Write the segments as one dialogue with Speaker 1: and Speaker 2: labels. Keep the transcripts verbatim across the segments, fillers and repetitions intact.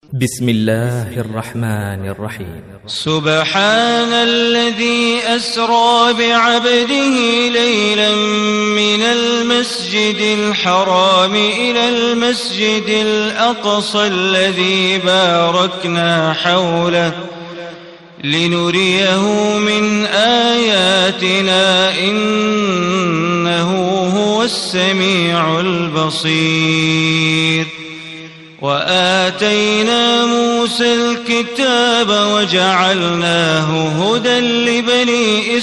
Speaker 1: بسم الله الرحمن الرحيم.
Speaker 2: سبحان الذي أسرى بعبده ليلا من المسجد الحرام إلى المسجد الأقصى الذي باركنا حوله لنريه من آياتنا إنه هو السميع البصير. وآتينا موسى الكتاب وجعلناه هدى لبني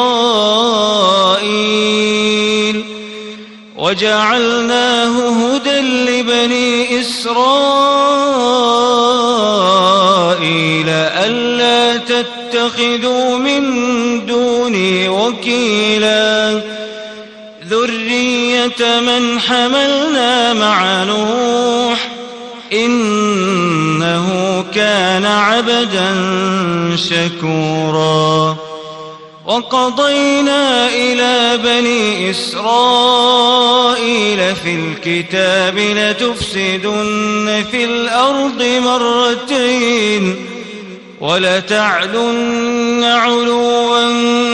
Speaker 2: إسرائيل وجعلناه هدى لبني إسرائيل ألا تتخذوا من دوني وكيلا ذرية من حملنا مع نوح إنه كان عبدا شكورا. وقضينا إلى بني إسرائيل في الكتاب لتفسدن في الأرض مرتين ولتعلن علوا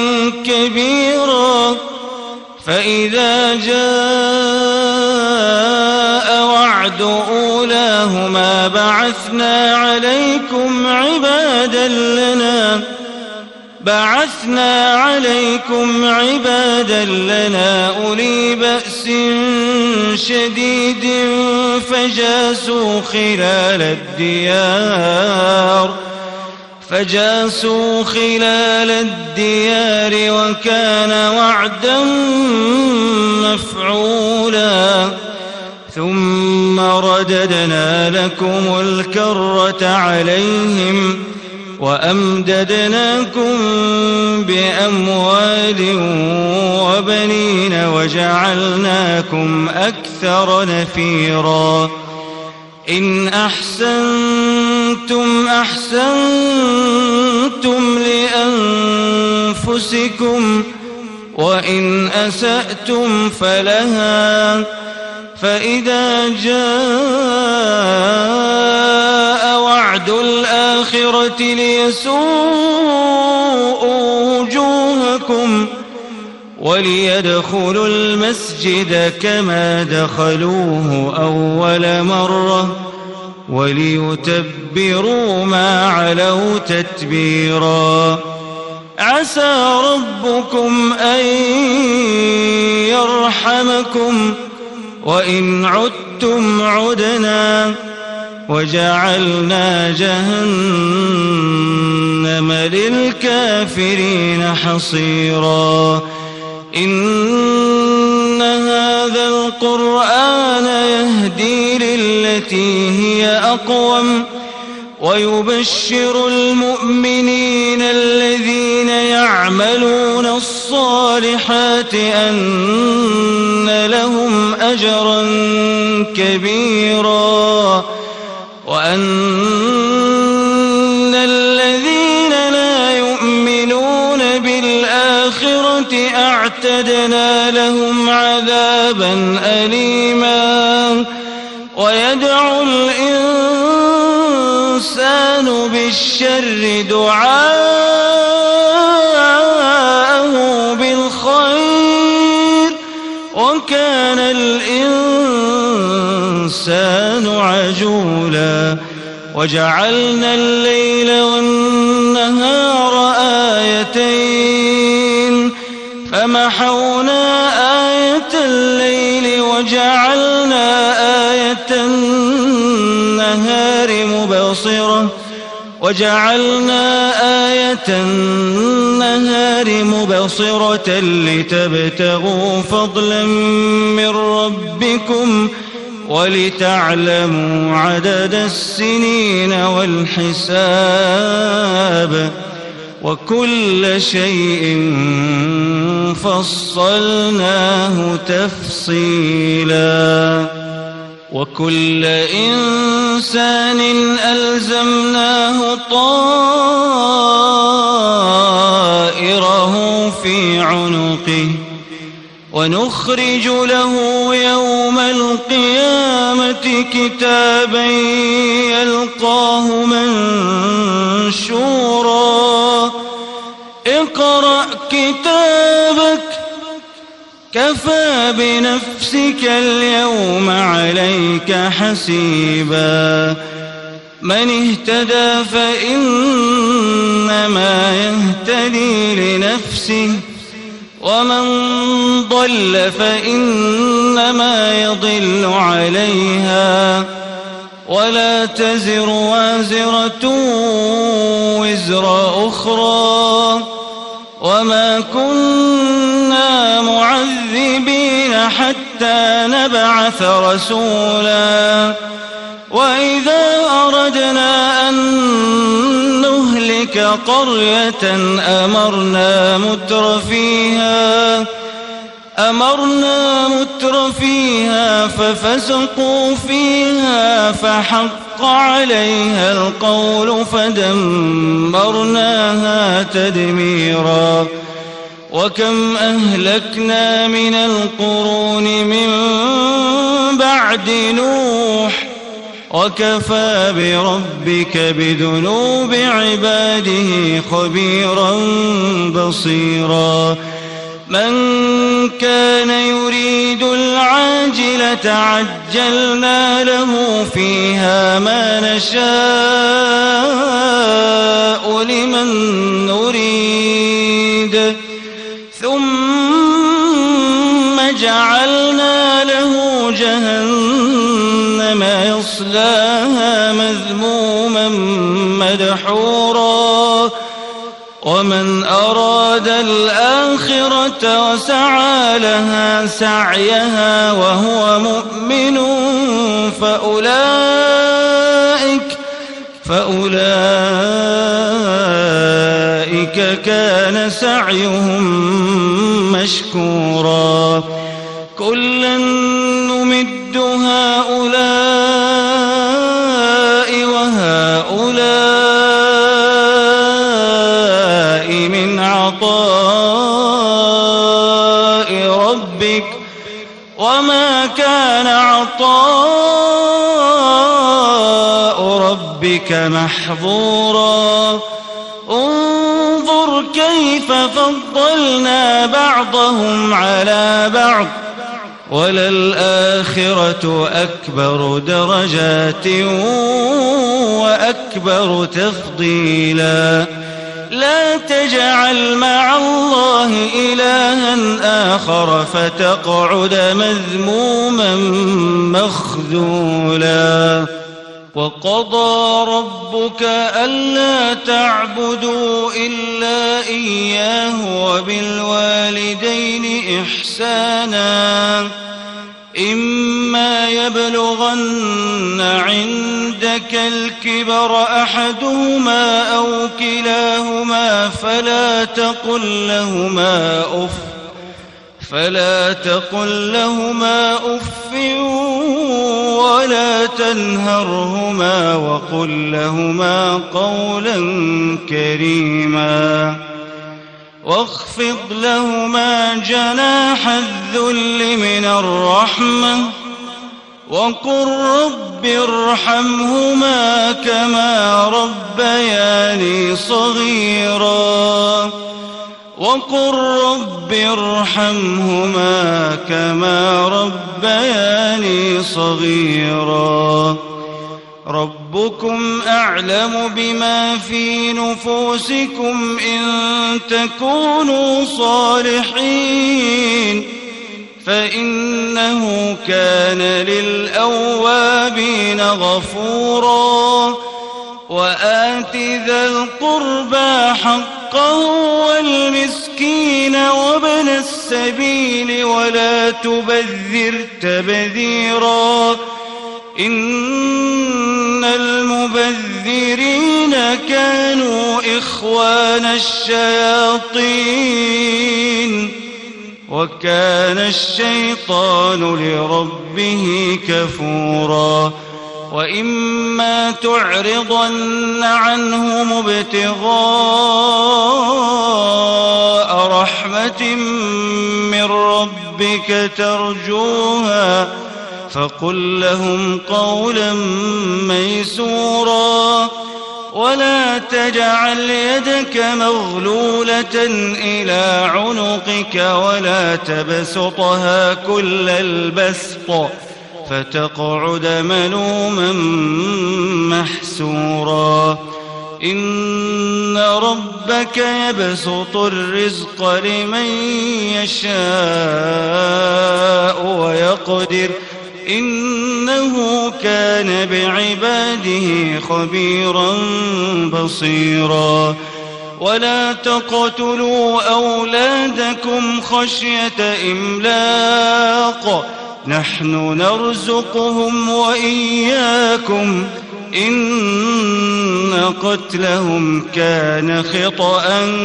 Speaker 2: كبيرا فإذا جاء وعد أولاهما بعثنا عليكم عبادا لنا بعثنا عليكم عبادا لنا أولي بأس شديد فجاسوا خلال الديار فجاسوا خلال الديار وكان وعدا مفعولا. ثم رددنا لكم الكرة عليهم وأمددناكم بأموال وبنين وجعلناكم أكثر نفيرا. إن أحسنتم أحسنتم لأنفسكم وإن أسأتم فلها فإذا جاء وعد الآخرة ليسوءوا وجوهكم وليدخلوا المسجد كما دخلوه أول مرة وليتبروا ما علوا تتبيرا. عسى ربكم أن يرحمكم وإن عدتم عدنا وجعلنا جهنم للكافرين حصيرا. إن هذا القرآن يهدي للتي هي أقوم ويبشر المؤمنين الذين يعملون الصالحات أن لهم أجرا كبيرا وأن الذين لا يؤمنون بالآخرة أعتدنا لهم عذابا أليما. ويدعو الإنسان بالشر دعاءه بالخير وكان الإنسان عجولا. وجعلنا الليل والنهار آيتين فمحونا آية الليل وجعلنا آية النهار مبصرة وجعلنا آية النهار مبصرة لتبتغوا فضلا من ربكم ولتعلموا عدد السنين والحساب وكل شيء فصلناه تفصيلا. وكل إنسان ألزمناه طائره في عنقه ونخرج له يوم القيامة كتابا يلقاه منشورا اقرأ كتابك كفى بنفسك اليوم عليك حسيبا من اهتدى فإنما يهتدي لنفسه ومن ضل فإنما يضل عليها ولا تزر وازرة وزر أخرى وما كنا معذبين حتى نبعث رسولا وإذا أردنا أن نهلك قرية أمرنا متر فيها أمرنا متر فيها ففسقوا فيها فحق عليها القول فدمرناها تدميرا وكم أهلكنا من القرون من بعد نوح وكفى بربك بذنوب عباده خبيرا بصيرا من كان يريد العاجلة عجلنا له فيها ما نشاء لمن نريد ثم جعلنا له جهنم يصلاها مذموما مدحورا ومن أراد الآخرة وسعى لها سعيها وهو مؤمن فأولئك فأولئك كان سعيهم مشكورا كلا نمد هؤلاء وهؤلاء من عطاء ربك وما كان عطاء ربك محظورا انظر كيف فضلنا بعضهم على بعض وللآخرة أكبر درجات وأكبر تفضيلا لا تجعل مع الله إلها آخر فتقعد مذموما مخذولا وقضى ربك ألا تعبدوا إلا إياه وبالوالدين إحسانا إما يبلغن عندك الكبر أحدهما أو كلاهما فلا تقل لهما أف فلا تقل لهما أف ولا تنهرهما وقل لهما قولا كريما واخفض لهما جناح الذل من الرحمة وقل رب ارحمهما كما ربياني صغيرا وقل رب ارحمهما كما ربياني صغيرا ربكم أعلم بما في نفوسكم إن تكونوا صالحين فإنه كان للأوابين غفورا وآت ذا القربى حقه والمسكين وابن السبيل ولا تبذر تبذيرا إن المبذرين كانوا إخوان الشياطين وكان الشيطان لربه كفورا وإما تعرضن عنهم ابتغاء رحمة من ربك ربك ترجوها فقل لهم قولا ميسورا ولا تجعل يدك مغلولة إلى عنقك ولا تبسطها كل البسط فتقعد ملوما محسورا إن ربك يبسط الرزق لمن يشاء ويقدر إنه كان بعباده خبيرا بصيرا ولا تقتلوا أولادكم خشية إملاق نحن نرزقهم وإياكم إن قتلهم كان خطأ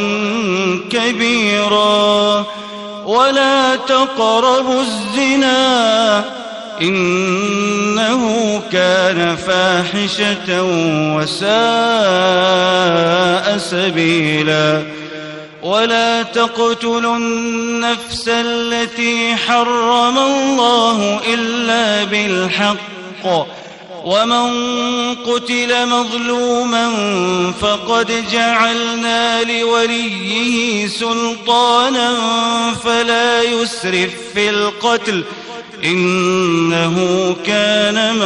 Speaker 2: كبيرا ولا تقربوا الزنا إنه كان فاحشة وساء سبيلا ولا تقتلوا النفس التي حرم الله إلا بالحق ومن قتل مظلوما فقد جعلنا لوليه سلطانا فلا يسرف في القتل إنه كان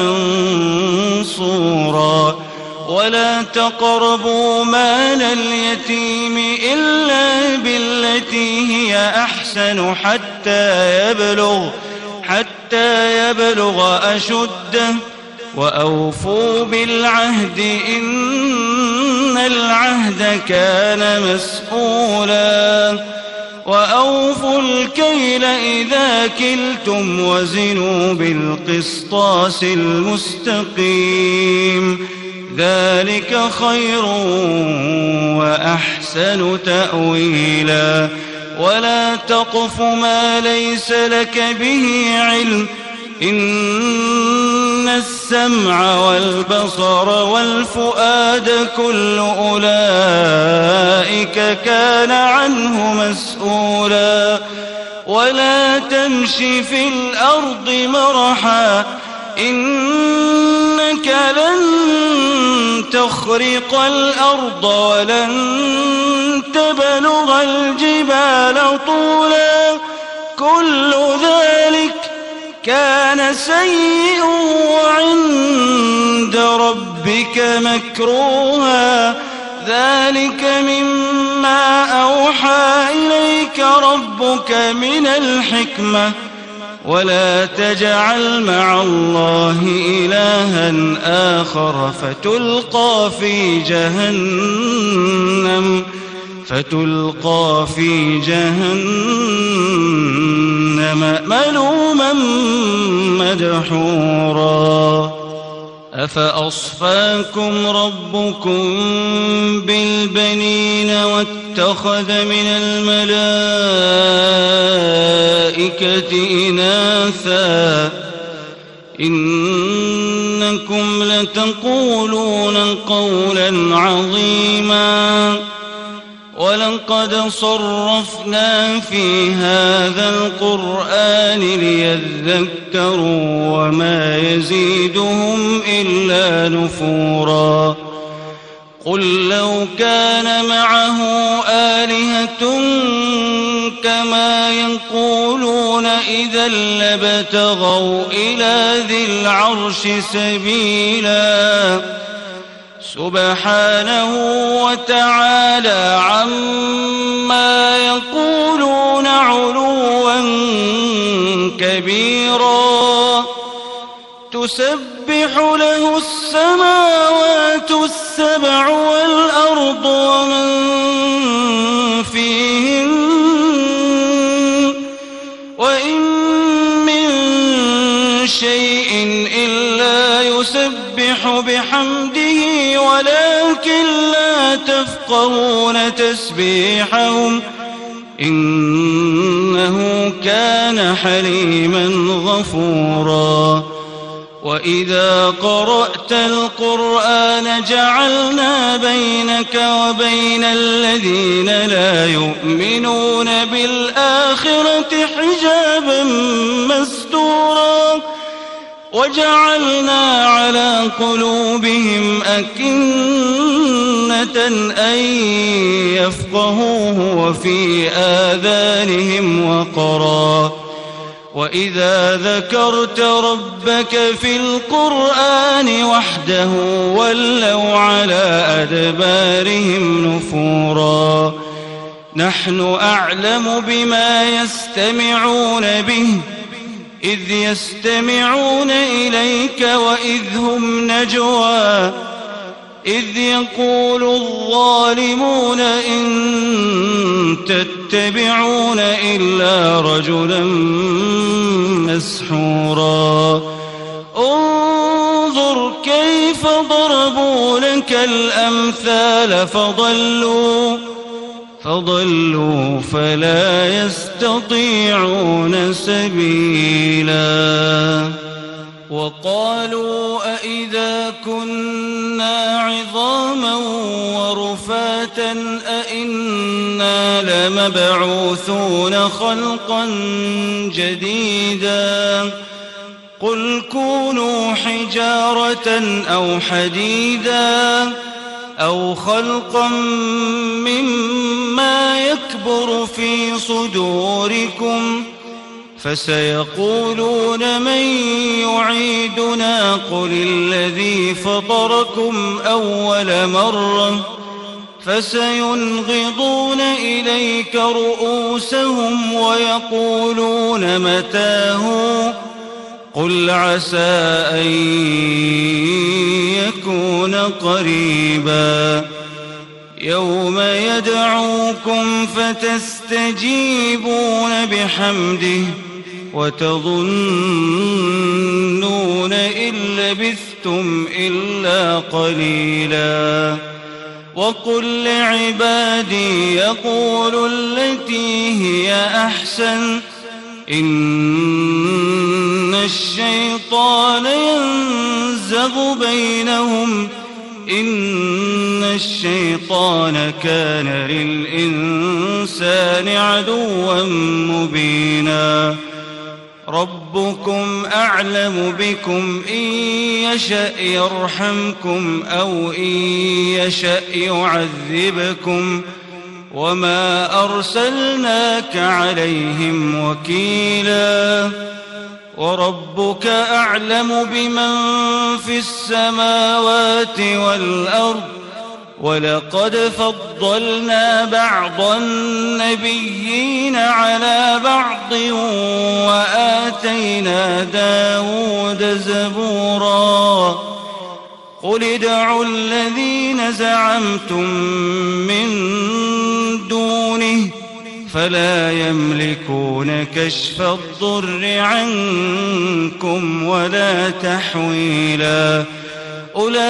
Speaker 2: منصورا ولا تقربوا مال اليتيم إلا بالتي هي أحسن حتى يبلغ حتى يبلغ أشده وأوفوا بالعهد إن العهد كان مسؤولا وأوفوا الكيل إذا كلتم وزنوا بالقسطاس المستقيم ذلك خير وأحسن تأويلا ولا تقف ما ليس لك به علم إن السمع والبصر والفؤاد كل أولئك كان عنه مسؤولا ولا تمش في الأرض مرحا إنك لن تخرق الأرض ولن تبلغ الجبال طولا كل ذلك كان سيئا عند ربك مكروها ذلك مما أوحى إليك ربك من الحكمة ولا تجعل مع الله إلها آخر فتلقى في جهنم فتلقى في جهنم ملوما مدحورا أفأصفاكم ربكم بالبنين واتخذ من الملائكة إناثا إنكم لتقولون قولا عظيما ولقد صرفنا في هذا القرآن ليذكروا وما يزيدهم إلا نفورا قل لو كان معه آلهة كما يقولون إذا لابتغوا إلى ذي العرش سبيلا سبحانه وتعالى عما يقولون علوا كبيرا تسبح له السماوات السبع والأرض ومن فيهن وإن من شيء إلا يسبح بحمده ولكن لا تفقهون تسبيحهم إنه كان حليما غفورا وإذا قرأت القرآن جعلنا بينك وبين الذين لا يؤمنون بالآخرة حجابا هباء مستورا وجعلنا على قلوبهم أكنة أن يفقهوه وفي آذانهم وقرا وإذا ذكرت ربك في القرآن وحده ولوا على أدبارهم نفورا نحن أعلم بما يستمعون به إذ يستمعون إليك وإذ هم نجوى إذ يقول الظالمون إن تتبعون إلا رجلا مسحورا انظر كيف ضربوا لك الأمثال فضلوا فضلوا فلا يستطيعون سبيلا وقالوا أئذا كنا عظاما ورفاتا أئنا لمبعوثون خلقا جديدا قل كونوا حجارة أو حديدا أو خلقا مما يكبر في صدوركم فسيقولون من يعيدنا قل الذي فطركم أول مرة فسينغضون إليك رؤوسهم ويقولون متاه قل عسى أن يكون قريبا يوم يدعوكم فتستجيبون بحمده وتظنون إن لبثتم إلا قليلا وقل لعبادي يقولوا التي هي أحسن إن الشيطان ينزغ بينهم إن الشيطان كان للإنسان عدوا مبينا ربكم أعلم بكم إن يشأ يرحمكم أو إن يشأ يعذبكم وما أرسلناك عليهم وكيلا وربك أعلم بمن في السماوات والأرض ولقد فضلنا بعض النبيين على بعض وآتينا داود زبورا قل ادعوا الذين زعمتم من دونه فلا يملكون كشف الضر عنكم ولا تحويلا أولئك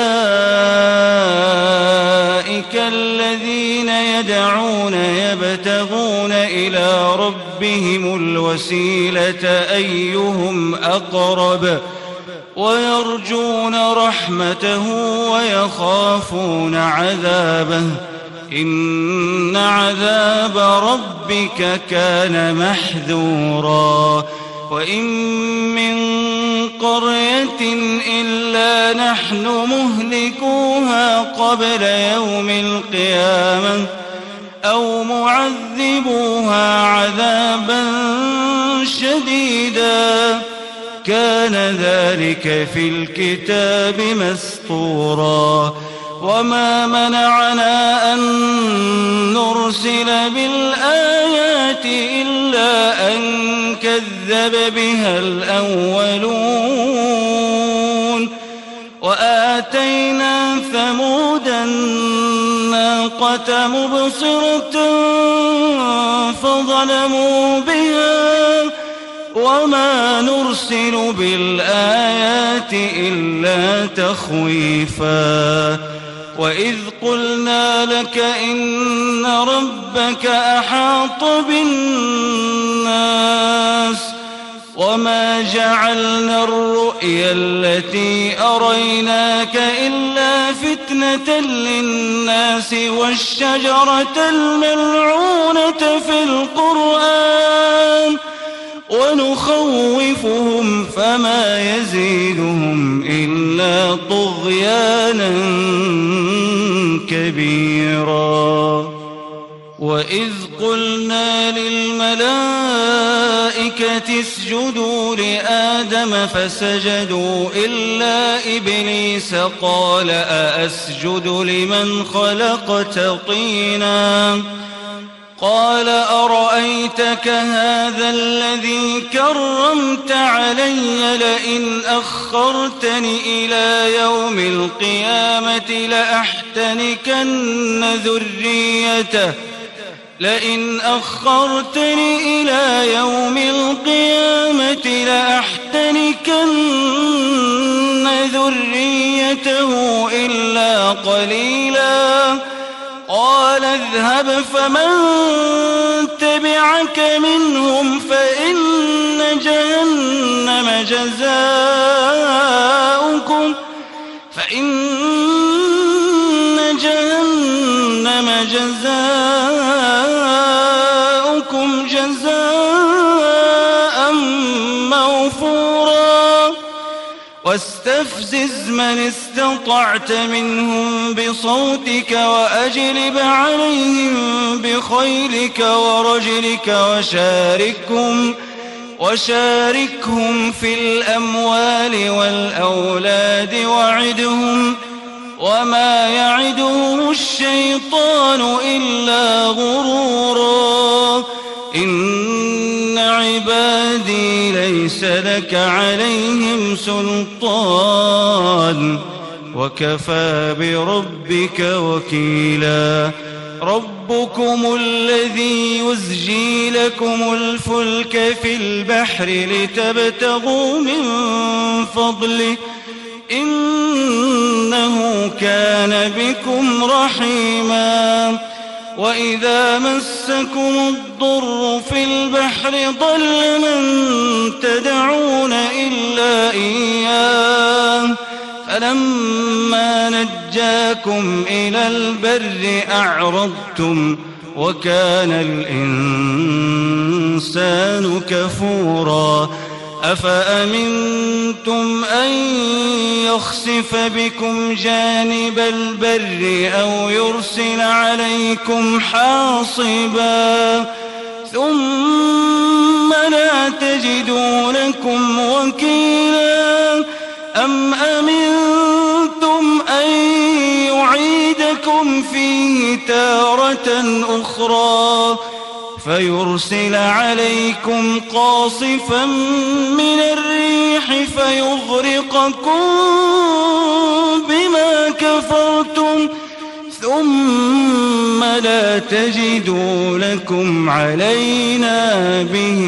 Speaker 2: الذين يدعون يبتغون إلى ربهم الوسيلة أيهم أقرب ويرجون رحمته ويخافون عذابه إن عذاب ربك كان محذورا وإن من قرية إلا نحن مهلكوها قبل يوم القيامة أو معذبوها عذابا شديدا كان ذلك في الكتاب مسطورا وما منعنا أن نرسل بالآيات إلا أن كذب بها الأولون وآتينا ثمود الناقة مبصرة فظلموا بها وما نرسل بالآيات إلا تخويفا وإذ قلنا لك إن ربك أحاط بالناس وما جعلنا الرؤيا التي أريناك إلا فتنة للناس والشجرة الملعونة في القرآن ونخوفهم فما يزيدهم إلا طغيانا كبيرا. وإذ قلنا للملائكة اسجدوا لآدم فسجدوا إلا إبليس قال أأسجد لمن خلقت طينا قال أرأيتك هذا الذي كرمت علي لئن أخرتني إلى يوم القيامة لأحتنكن ذريته لئن أخرتني إلى يوم القيامة لأحتنكن ذريته إلا قليلا. قال اذهب فمن تبعك منهم فإن جهنم جزاؤكم فإن جهنم جزاؤكم جزاء موفورا. واستفزز من استطعت منهم بصوتك وأجلب عليهم بخيلك ورجلك وشاركهم وشاركهم في الأموال والأولاد وعدهم وما يعدهم الشيطان إلا غرورا. إن عبادي ليس لك عليهم سلطان وكفى بربك وكيلا. ربكم الذي يزجي لكم الفلك في البحر لتبتغوا من فضله إنه كان بكم رحيما. وإذا مسكم الضر في البحر ضل من تدعون إلا إياه فلما نجاكم إلى البر أعرضتم وكان الإنسان كفورا. أفأمنتم أن يخسف بكم جانب البر أو يرسل عليكم حاصبا ثم لا تجدوا لكم وكيلا. أم أمنتم أن يعيدكم فيه تارة أخرى فيرسل عليكم قاصفا من الريح فيغرقكم بما كفرتم ثم لا تجدوا لكم علينا به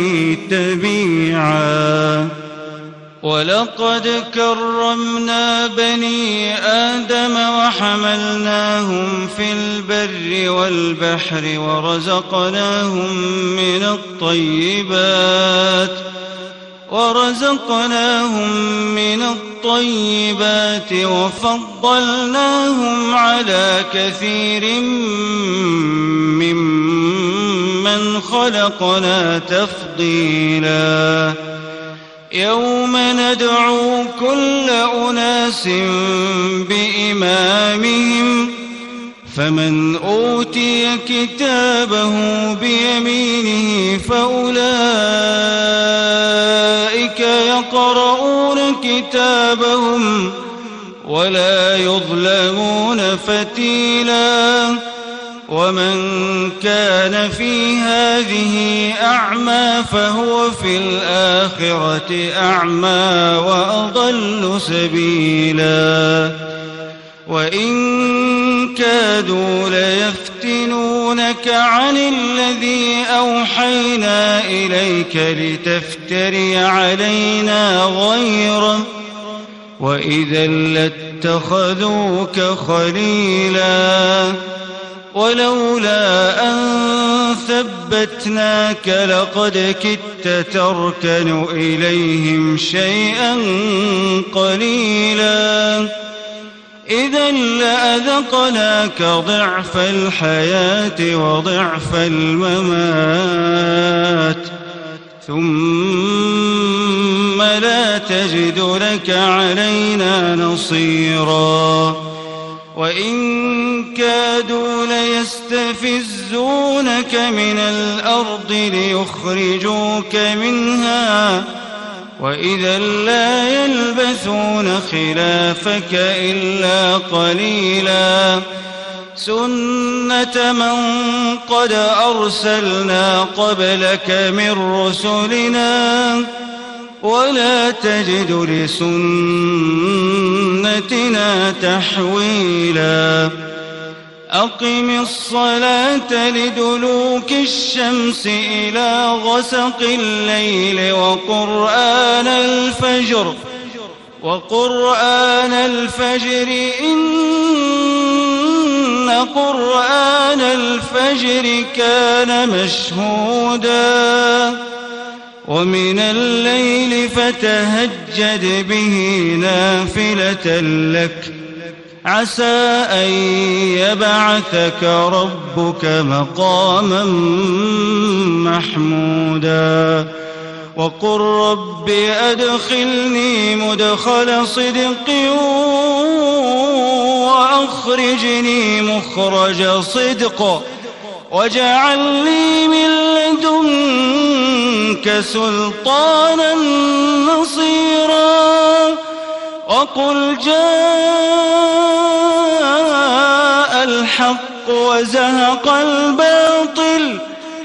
Speaker 2: تبيعا. ولقد كرمنا بني آدم وحملناهم في البر والبحر ورزقناهم من الطيبات ورزقناهم من الطيبات وفضلناهم على كثير ممن خلقنا تفضيلا. يوم ندعو كل أناس بإمامهم فمن أوتي كتابه بيمينه فأولئك يقرؤون كتابهم ولا يظلمون فتيلا. ومن كان في هذه أعمى فهو في الآخرة أعمى وأضل سبيلا. وإن كادوا ليفتنونك عن الذي أوحينا إليك لتفتري علينا غيره وإذا لاتخذوك خليلا. ولولا أن ثبتناك لقد كدت تركن إليهم شيئا قليلا. إذا لأذقناك ضعف الحياة وضعف الممات ثم لا تجد لك علينا نصيرا وإن كادوا ليستفزونك من الأرض ليخرجوك منها وإذا لا يلبثون خلافك إلا قليلا سنة من قد أرسلنا قبلك من رسلنا ولا تجد لسنتنا تحويلا أقم الصلاة لدلوك الشمس إلى غسق الليل وقرآن الفجر وقرآن الفجر إن قرآن الفجر كان مشهودا ومن الليل فتهجد به نافلة لك عسى أن يبعثك ربك مقاما محمودا وقل رب أدخلني مدخل صدق وأخرجني مخرج صدق واجعل لي من لدنك سلطانا نصيرا وقل جاء الحق وزهق الباطل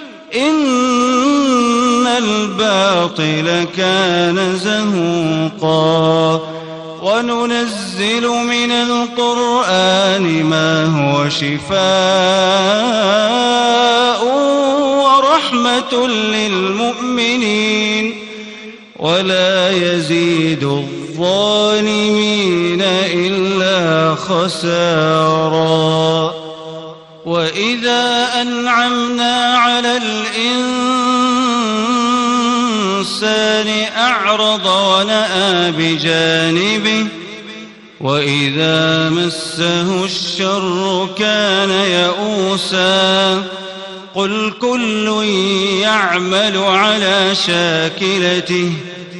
Speaker 2: إن الباطل كان زهوقا وننزل من القرآن ما هو شفاء ورحمة للمؤمنين ولا يزيد الظالمين إلا خسارا وإذا أنعمنا على الإنسان أعرض ونأى بجانبه وإذا مسه الشر كان يئوسا قل كل يعمل على شاكلته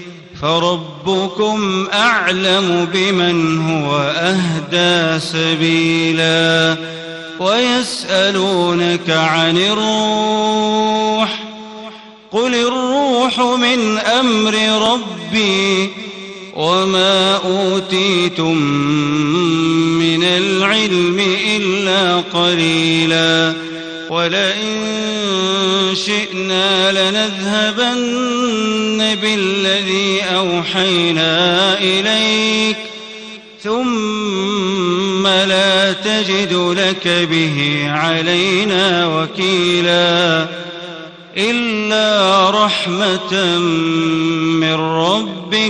Speaker 2: فربكم أعلم بمن هو أهدى سبيلا ويسألونك عن الروح قل الروح من أمر ربي وما أوتيتم من العلم إلا قليلا ولئن شئنا لنذهبن بالذي أوحينا إليك ثم لا تجد لك به علينا وكيلا إلا رحمة من ربك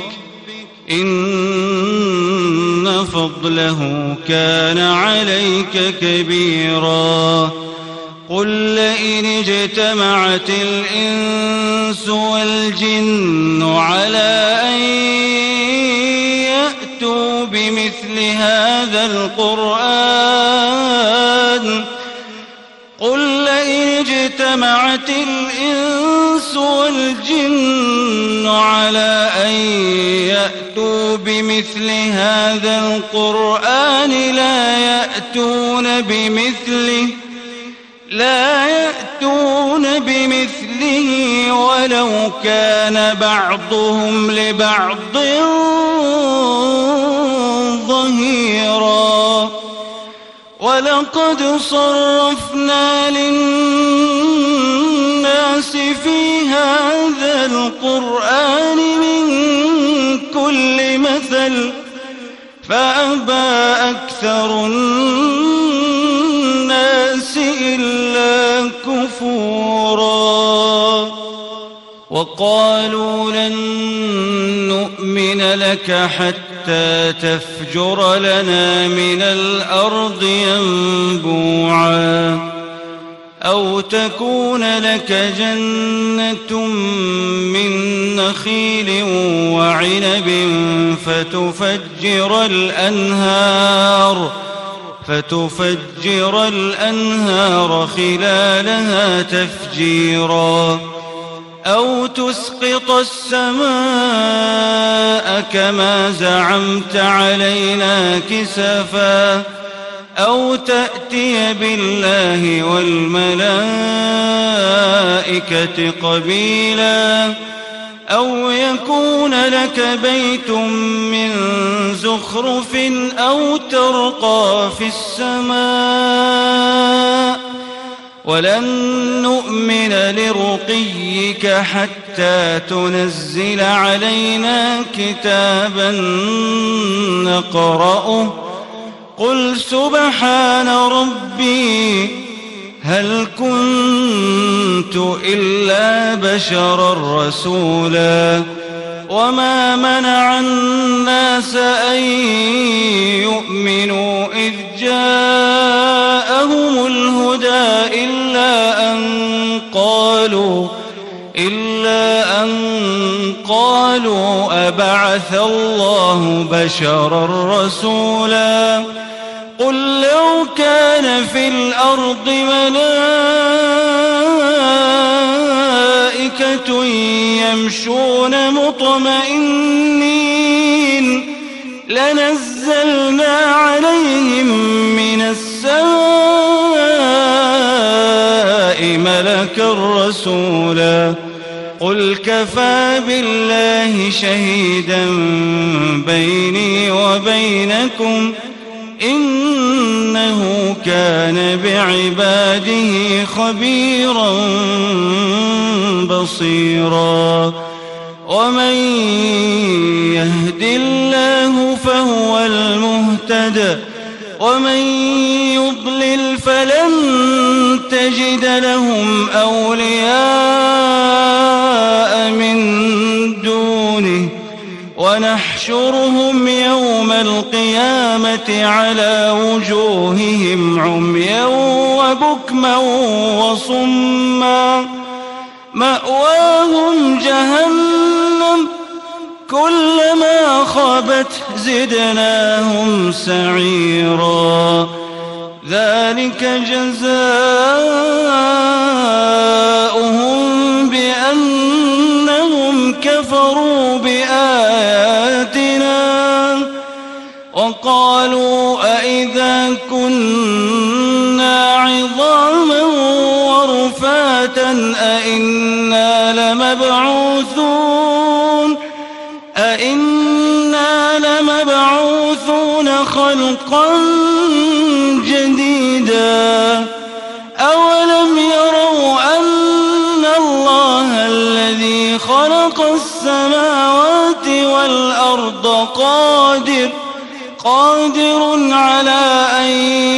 Speaker 2: إن فضله كان عليك كبيرا قل لئن اجتمعت الإنس والجن على أن يأتوا بمثل هذا القرآن قل لئن اجتمعت الإنس والجن على أن يأتوا بمثل هذا القرآن لا يأتون بمثله لا يأتون بمثله ولو كان بعضهم لبعض ظهيرا ولقد صرفنا للناس في هذا القرآن من كل مثل فأبى أكثر الناس إلا كفورا وقالوا لن نؤمن لك حتى تفجر لنا من الأرض ينبوعا أو تكون لك جنة من نخيل وعنب فتفجر الأنهار فتفجر الأنهار خلالها تفجيرا أو تسقط السماء كما زعمت علينا كسفا أو تأتي بالله والملائكة قبيلا أو يكون لك بيت من زخرف أو ترقى في السماء ولن نؤمن لرقيك حتى تنزل علينا كتابا نقرأه قل سبحان ربي هل كنت إلا بشرا رسولا وما منع الناس أن يؤمنوا إذ جاءهم الهدى إلا أن قالوا إلا أن قالوا أبعث الله بشرا رسولا قل لو كان في الأرض ملائكة يمشون مطمئنين لنزلنا عليهم من السماء ملكا رسولا قل كفى بالله شهيدا بيني وبينكم إنه كان بعباده خبيرا بصيرا ومن يهد الله فهو المهتد ومن يضلل فلن تجد لهم أولياء من دونه ونحشرهم يوم القيامة على وجوههم عميا وبكما وصما مأواهم جهنم كلما خابت زدناهم سعيرا ذلك جزاؤهم بأنهم كفروا بآياتنا وقالوا أئذا كنا عظاما ورفاتا أئنا لمبعوثون أئنا لمبعوثون خلقا جديدا أولم يروا أن الله الذي خلق السماوات والأرض قادر قادر على أن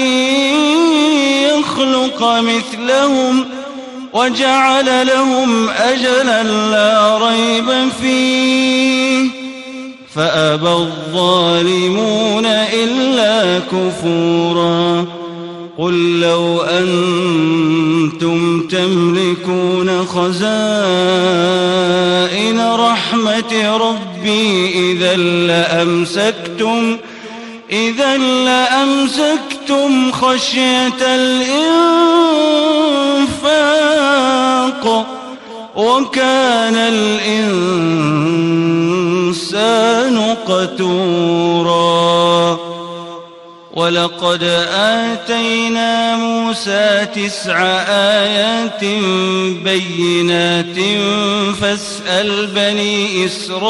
Speaker 2: يخلق مثلهم وجعل لهم أجلا لا ريب فيه فأبى الظالمون إلا كفورا قل لو أنتم تملكون خزائن رحمة ربي إذا لأمسكتم إذا لأمسكتم خشية الإنفاق وكان الإنسان قتورا ولقد آتينا موسى تسع آيات بينات فاسأل بني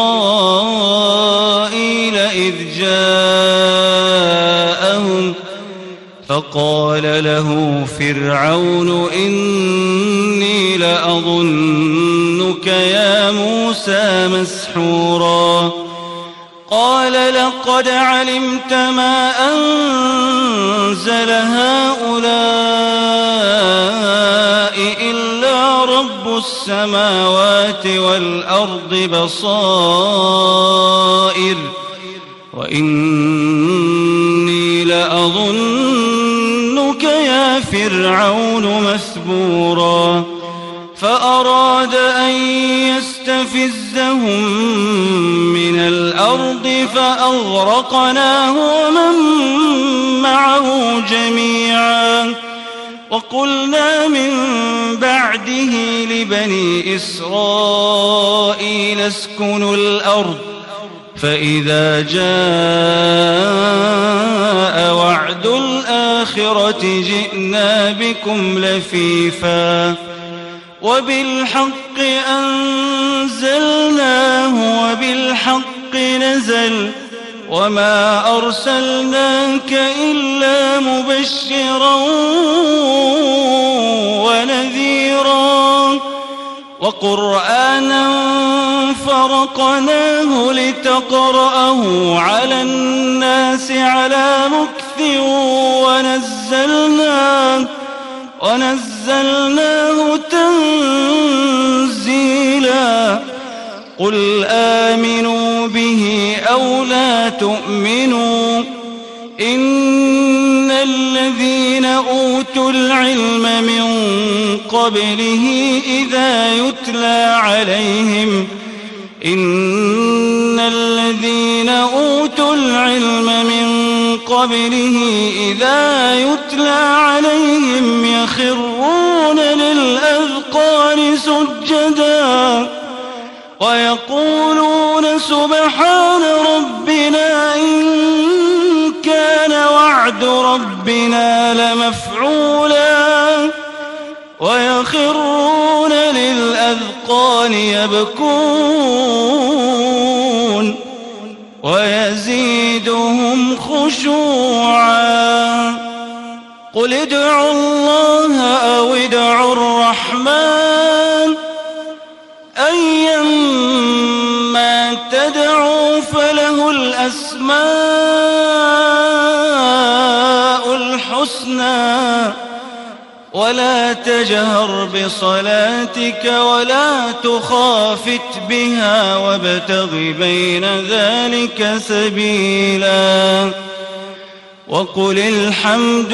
Speaker 2: إسرائيل إذ جاءهم فقال له فرعون إني لأظنك يا موسى مسحورا قال لقد علمت ما أنزل هؤلاء إلا رب السماوات والأرض بصائر وإني لأظنك يا فرعون مثبورا فأراد أن يستفزهم من الأرض فأغرقناه ومن معه جميعا وقلنا من بعده لبني إسرائيل اسكنوا الأرض فإذا جاء وعد الآخرة جئنا بكم لفيفا وبالحق أنزلناه وبالحق نزل وما أرسلناك إلا مبشرا ونذيرا وقرآنا فرقناه لتقرأه على الناس على مكث ونزلناه ونزلناه تنزيلا قل آمنوا به أو لا تؤمنوا إن الذين أوتوا العلم من قبله إذا يتلى عليهم إن الذين أوتوا العلم من قبله إذا يتلى عليهم يخرون للأذقان سجدا ويقولون سبحان ربنا إن كان وعد ربنا لمفعولا ويخرون للأذقان يبكون ويزيدهم خشوعا قل ادعوا الله أو ادعوا الرحمن أيما تدعوا فله الأسماء الحسنى ولا تجهر بصلاتك ولا تخافت بها وابتغ بين ذلك سبيلا وقل الحمد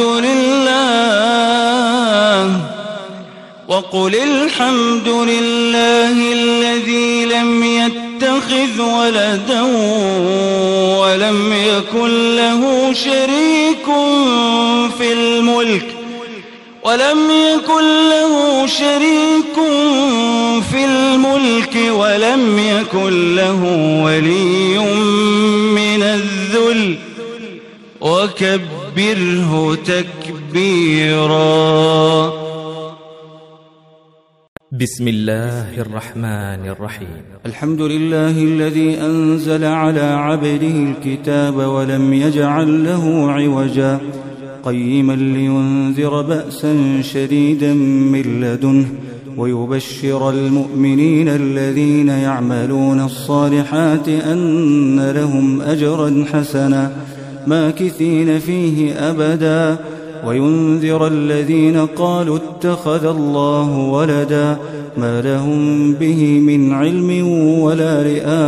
Speaker 2: لله وقل الحمد لله الذي لم يتخذ ولدا ولم يكن له شريك في الملك ولم يكن له شريك في الملك ولم يكن له ولي من الذل وكبره تكبيرا.
Speaker 1: بسم الله الرحمن الرحيم.
Speaker 3: الحمد لله الذي أنزل على عبده الكتاب ولم يجعل له عوجا قيما لينذر بأسا شديدا من لدنه ويبشر المؤمنين الذين يعملون الصالحات أن لهم أجرا حسنا ماكثين فيه أبدا وينذر الذين قالوا اتخذ الله ولدا ما لهم به من علم ولا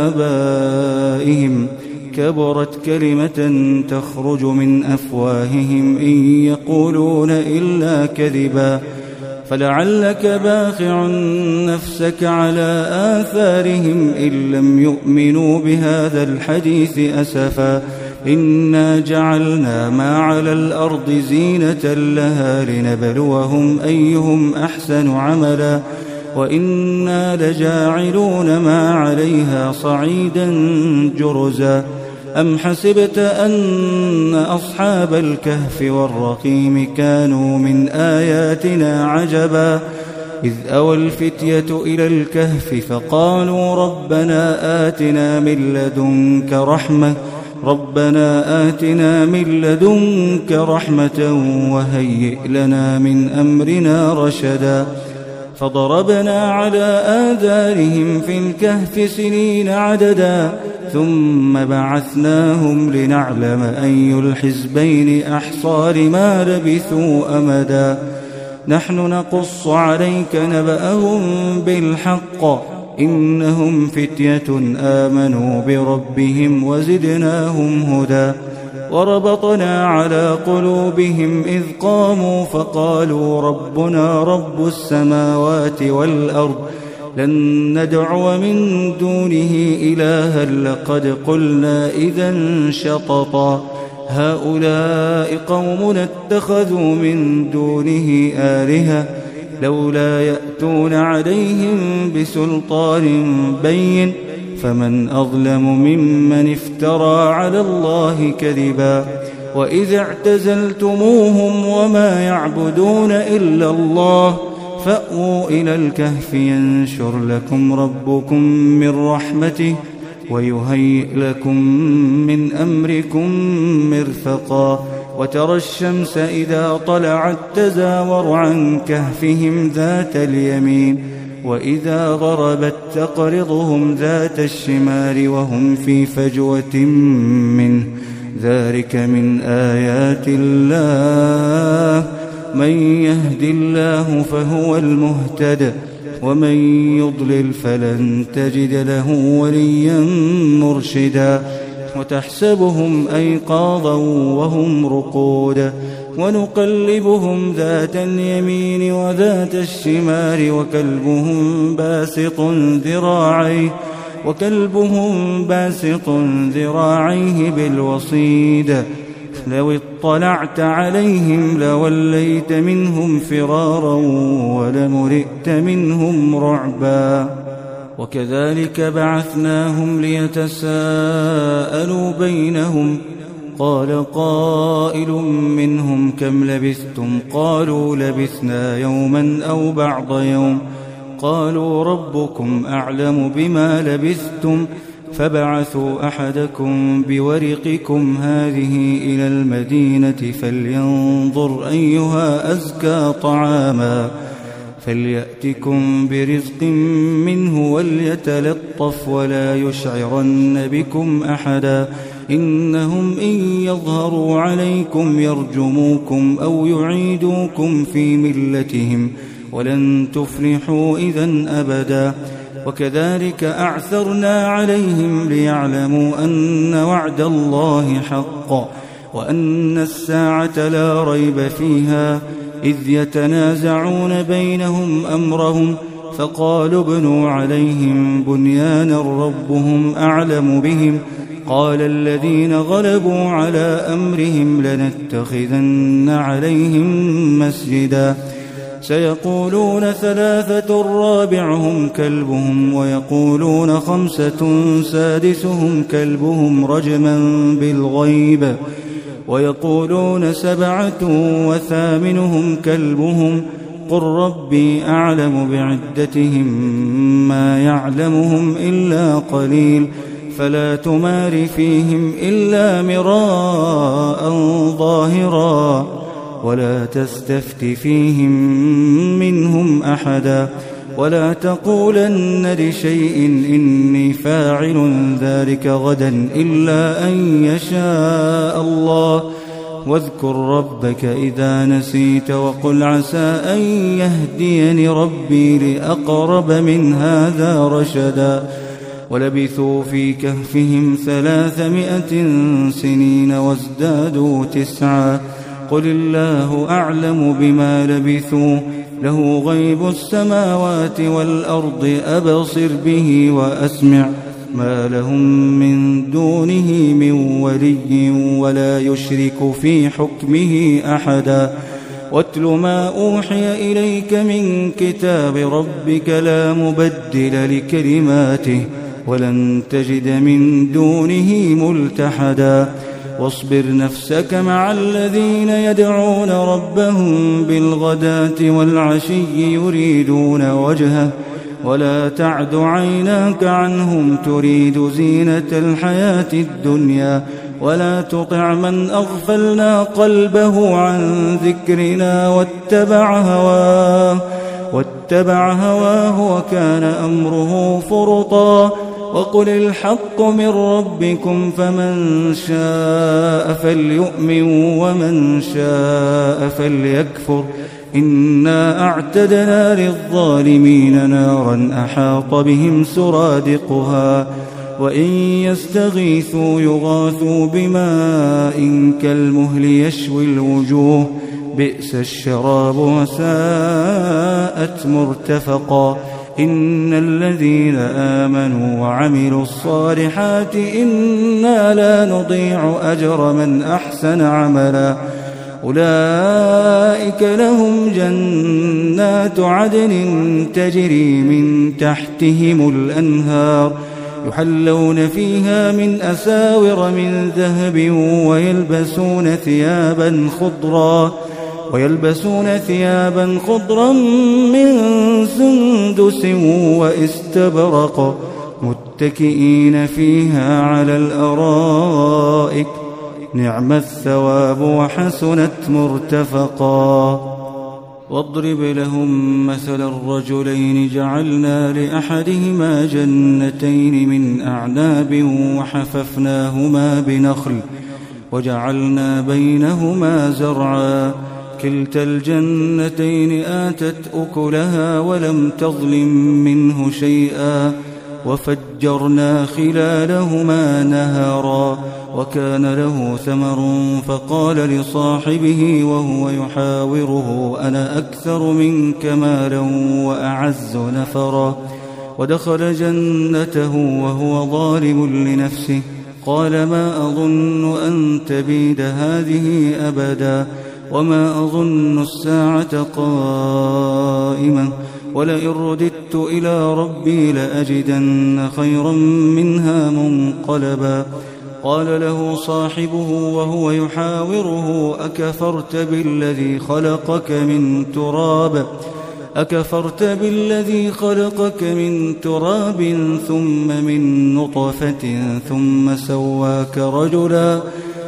Speaker 3: لآبائهم كبرت كلمة تخرج من أفواههم إن يقولون إلا كذبا فلعلك باخع نفسك على آثارهم إن لم يؤمنوا بهذا الحديث أسفا إنا جعلنا ما على الأرض زينة لها لنبلوهم أيهم أحسن عملا وإنا لجاعلون ما عليها صعيدا جرزا أم حسبت أن أصحاب الكهف والرقيم كانوا من آياتنا عجبا إذ أوى الفتية إلى الكهف فقالوا ربنا آتنا من لدنك رحمة ربنا آتنا من لدنك رحمة وهيئ لنا من أمرنا رشدا فضربنا على آذانهم في الكهف سنين عددا ثم بعثناهم لنعلم أي الحزبين أحصى لما لبثوا أمدا نحن نقص عليك نبأهم بالحق إنهم فتية آمنوا بربهم وزدناهم هدى وربطنا على قلوبهم إذ قاموا فقالوا ربنا رب السماوات والأرض لن ندعو من دونه إلها لقد قلنا إذا شططا هؤلاء قوم اتخذوا من دونه آلهة لولا يأتون عليهم بسلطان بين فمن أظلم ممن افترى على الله كذبا وإذا اعتزلتموهم وما يعبدون إلا الله فأووا إلى الكهف ينشر لكم ربكم من رحمته ويهيئ لكم من أمركم مرفقا وترى الشمس إذا طلعت تزاور عن كهفهم ذات اليمين وإذا غربت تقرضهم ذات الشمال وهم في فجوة منه ذلك من آيات الله من يهد الله فهو المهتد ومن يضلل فلن تجد له وليا مرشدا وتحسبهم أيقاظا وهم رقود ونقلبهم ذات اليمين وذات الشمال وكلبهم باسط ذراعيه وكلبهم باسط ذراعيه بالوصيد لو اطلعت عليهم لوليت منهم فرارا ولملئت منهم رعبا وكذلك بعثناهم ليتساءلوا بينهم قال قائل منهم كم لبثتم قالوا لبثنا يوما أو بعض يوم قالوا ربكم أعلم بما لبثتم فبعثوا أحدكم بورقكم هذه إلى المدينة فلينظر أيها أزكى طعاما فليأتكم برزق منه وليتلطف ولا يشعرن بكم أحدا إنهم إن يظهروا عليكم يرجموكم أو يعيدوكم في ملتهم ولن تفلحوا إذن أبدا وكذلك أعثرنا عليهم ليعلموا أن وعد الله حق وأن الساعة لا ريب فيها إذ يتنازعون بينهم أمرهم فقالوا ابنوا عليهم بنيانا ربهم أعلم بهم قال الذين غلبوا على أمرهم لنتخذن عليهم مسجدا سيقولون ثلاثة رابعهم كلبهم ويقولون خمسة سادسهم كلبهم رجما بالغيب ويقولون سبعة وثامنهم كلبهم قل ربي أعلم بعدتهم ما يعلمهم إلا قليل فلا تمار فيهم إلا مراء ظاهرا ولا تستفت فيهم منهم أحدا ولا تقولن لشيء إني فاعل ذلك غدا إلا أن يشاء الله واذكر ربك إذا نسيت وقل عسى أن يهديني ربي لأقرب من هذا رشدا ولبثوا في كهفهم ثلاثمائة سنين وازدادوا تسعا قل الله أعلم بما لبثوا له غيب السماوات والأرض أبصر به وأسمع ما لهم من دونه من ولي ولا يشرك في حكمه أحدا واتل ما أوحي إليك من كتاب ربك لا مبدل لكلماته ولن تجد من دونه ملتحدا واصبر نفسك مع الذين يدعون ربهم بالغداة والعشي يريدون وجهه ولا تعد عيناك عنهم تريد زينة الحياة الدنيا ولا تطع من أغفلنا قلبه عن ذكرنا واتبع هواه واتبع هواه وكان أمره فرطا وقل الحق من ربكم فمن شاء فليؤمن ومن شاء فليكفر إنا أعتدنا للظالمين نارا أحاط بهم سرادقها وإن يستغيثوا يغاثوا بماء كالمهل يشوي الوجوه بئس الشراب وساءت مرتفقا إن الذين آمنوا وعملوا الصالحات إنا لا نضيع أجر من أحسن عملا أولئك لهم جنات عدن تجري من تحتهم الأنهار يحلون فيها من أساور من ذهب ويلبسون ثيابا خضرا ويلبسون ثيابا خضرا من سندس واستبرق متكئين فيها على الأرائك نعم الثواب وحسنت مرتفقا واضرب لهم مثل الرجلين جعلنا لأحدهما جنتين من أعناب وحففناهما بنخل وجعلنا بينهما زرعا كلتا الجنتين آتت أكلها ولم تظلم منه شيئا وفجرنا خلالهما نهرا وكان له ثمر فقال لصاحبه وهو يحاوره أنا أكثر منك مالا وأعز نفرا ودخل جنته وهو ظالم لنفسه قال ما أظن أن تبيد هذه أبدا وما أظن الساعة قائمة ولئن رددت إلى ربي لأجدن خيرا منها منقلبا قال له صاحبه وهو يحاوره أكفرت بالذي خلقك من تراب أكفرت بالذي خلقك من تراب ثم من نطفة ثم سواك رجلا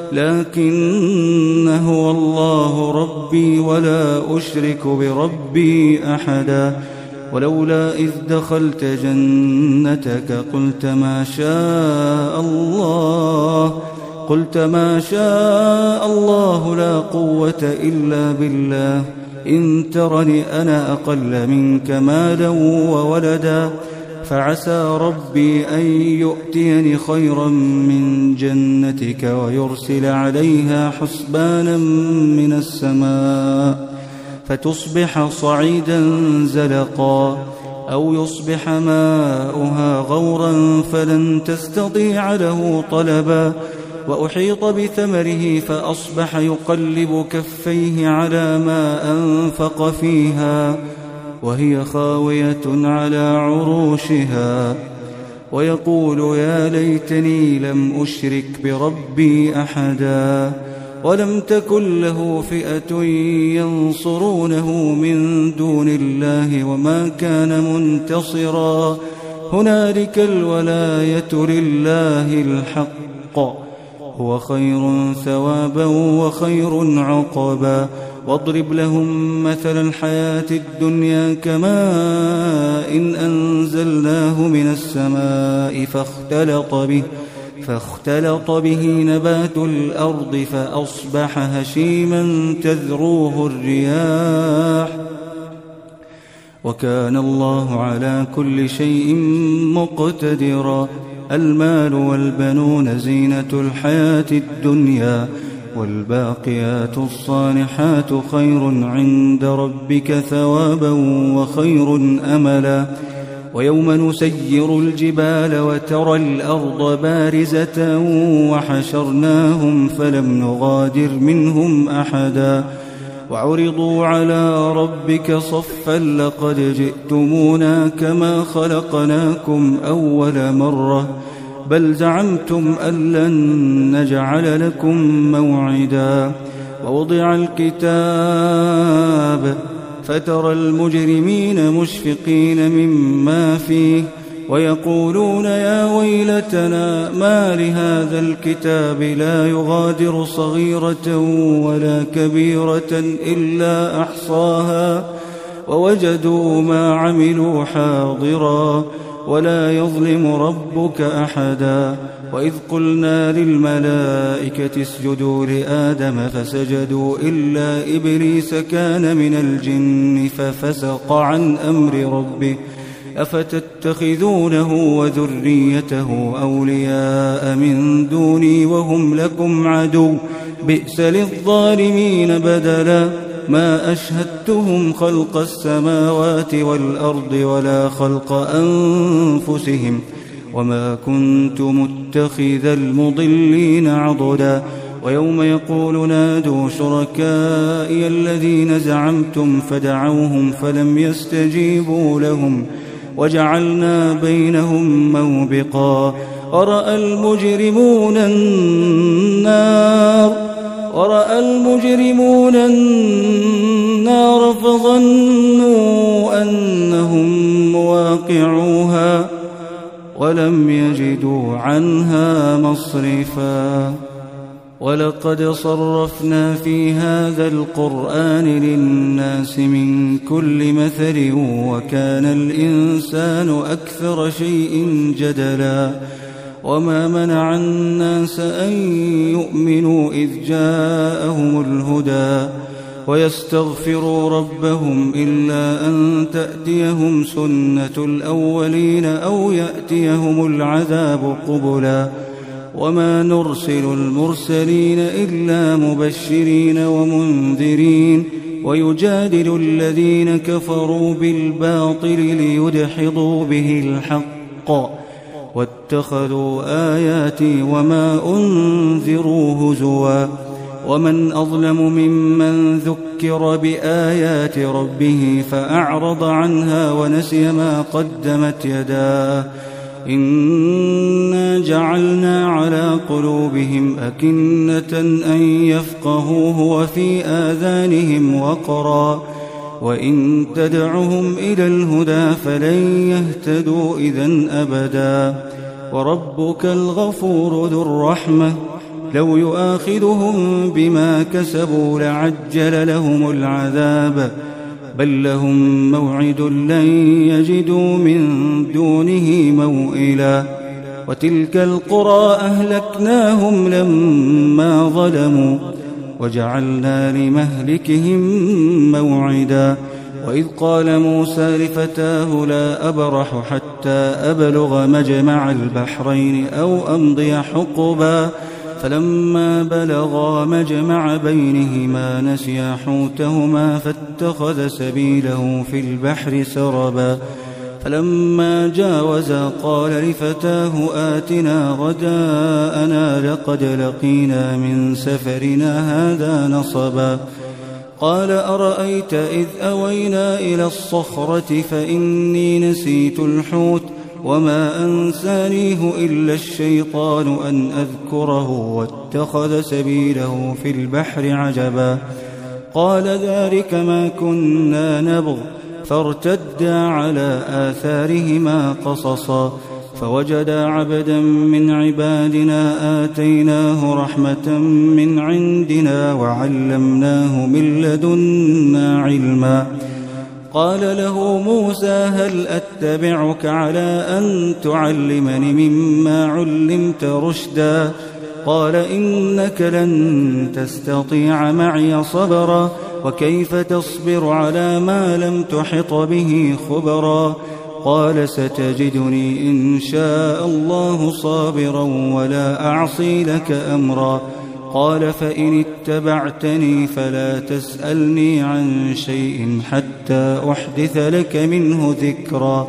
Speaker 3: لكن هو الله ربي ولا أشرك بربي أحدا ولولا إذ دخلت جنتك قلت ما شاء الله قلت ما شاء الله لا قوة إلا بالله إن ترني أنا أقل منك مالا وولدا فعسى ربي أن يؤتيني خيرا من جنتك ويرسل عليها حسبانا من السماء فتصبح صعيدا زلقا أو يصبح ماؤها غورا فلن تستطيع له طلبا وأحيط بثمره فأصبح يقلب كفيه على ما أنفق فيها وهي خاوية على عروشها ويقول يا ليتني لم أشرك بربي أحدا ولم تكن له فئة ينصرونه من دون الله وما كان منتصرا هنالك الولاية لله الحق هو خير ثوابا وخير عقبا واضرب لهم مثل الحياة الدنيا كماء إن أنزلناه من السماء فاختلط به فاختلط به نبات الأرض فأصبح هشيما تذروه الرياح وكان الله على كل شيء مقتدرا المال والبنون زينة الحياة الدنيا والباقيات الصالحات خير عند ربك ثوابا وخير أملا ويوم نسير الجبال وترى الأرض بارزة وحشرناهم فلم نغادر منهم أحدا وعرضوا على ربك صفا لقد جئتمونا كما خلقناكم أول مرة بل زعمتم أن لن نجعل لكم موعدا ووضع الكتاب فترى المجرمين مشفقين مما فيه ويقولون يا ويلتنا ما لهذا الكتاب لا يغادر صغيرة ولا كبيرة إلا أحصاها ووجدوا ما عملوا حاضرا ولا يظلم ربك أحدا وإذ قلنا للملائكة اسجدوا لآدم فسجدوا إلا إبليس كان من الجن ففسق عن أمر ربه أفتتخذونه وذريته أولياء من دوني وهم لكم عدو بئس للظالمين بدلا ما أشهدتهم خلق السماوات والأرض ولا خلق أنفسهم وما كنت متخذ المضلين عضدا ويوم يقول نادوا شركائي الذين زعمتم فدعوهم فلم يستجيبوا لهم وجعلنا بينهم موبقا ورأى المجرمون النار ورأى المجرمون النار فظنوا أنهم مواقعوها ولم يجدوا عنها مصرفا ولقد صرفنا في هذا القرآن للناس من كل مثل وكان الإنسان أكثر شيء جدلا وما منع الناس أن يؤمنوا إذ جاءهم الهدى ويستغفروا ربهم إلا أن تأتيهم سنة الأولين أو يأتيهم العذاب قبلا وما نرسل المرسلين إلا مبشرين ومنذرين ويجادل الذين كفروا بالباطل ليدحضوا به الحق واتخذوا آياتي وما أنذروا هزوا ومن أظلم ممن ذكر بآيات ربه فأعرض عنها ونسي ما قدمت يداه إنا جعلنا على قلوبهم أكنة أن يفقهوه وفي آذانهم وقرا وإن تدعهم إلى الهدى فلن يهتدوا إذن أبدا وربك الغفور ذو الرحمة لو يؤاخذهم بما كسبوا لعجل لهم العذاب بل لهم موعد لن يجدوا من دونه موئلا وتلك القرى أهلكناهم لما ظلموا وجعلنا لمهلكهم موعدا وإذ قال موسى لفتاه لا أبرح حتى أبلغ مجمع البحرين أو أمضي حقبا فلما بلغا مجمع بينهما نسيا حوتهما فاتخذ سبيله في البحر سربا فلما جاوزا قال لفتاه آتنا غداءنا لقد لقينا من سفرنا هذا نصبا قال أرأيت إذ أوينا إلى الصخرة فإني نسيت الحوت وما أنسانيه إلا الشيطان أن أذكره واتخذ سبيله في البحر عجبا قال ذلك ما كنا نبغ فارتدا على آثارهما قصصا فوجدا عبدا من عبادنا آتيناه رحمة من عندنا وعلمناه من لدنا علما قال له موسى هل أتبعك على أن تعلمني مما علمت رشدا قال إنك لن تستطيع معي صبرا وكيف تصبر على ما لم تحط به خبرا قال ستجدني إن شاء الله صابرا ولا أعصي لك أمرا قال فإن اتبعتني فلا تسألني عن شيء حتى أحدث لك منه ذكرا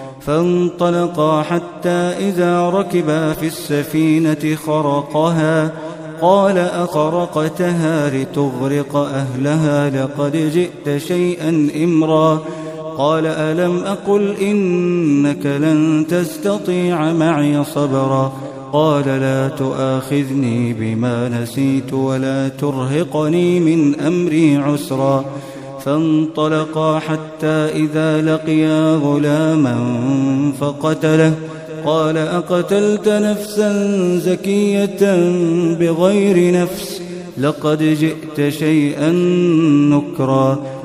Speaker 3: فانطلقا حتى إذا ركبا في السفينة خرقها قال أخرقتها لتغرق أهلها لقد جئت شيئا إمرا قال ألم أقل إنك لن تستطيع معي صبرا قال لا تؤاخذني بما نسيت ولا ترهقني من أمري عسرا فانطلقا حتى إذا لقيا غلاما فقتله قال أقتلت نفسا زكية بغير نفس لقد جئت شيئا نكرا